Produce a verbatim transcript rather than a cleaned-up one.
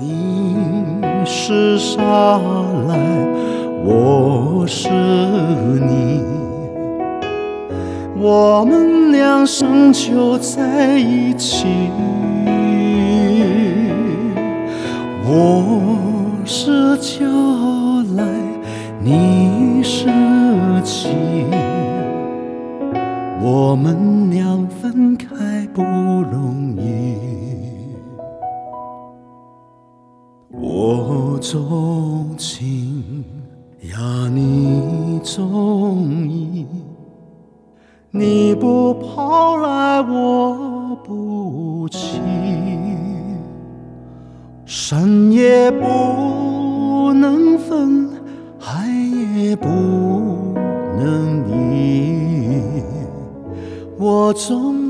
你是沙来，我是你，我们俩生就在一起。我是娇来，你是妻，我们俩分开不容易。我钟情呀，你中意，你不跑来我不弃，山也不能分，海也不能离，我总